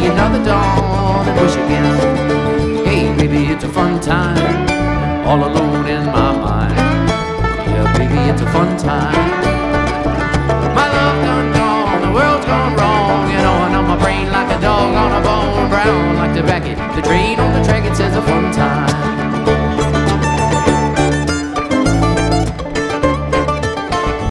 another dawn and wish again. Hey, baby, it's a fun time, all alone in my mind. Yeah, baby, it's a fun time. My love done gone, the world's gone wrong, and on my brain like a dog on a bone, brown like tobacco. The train on the track, it says a fun time.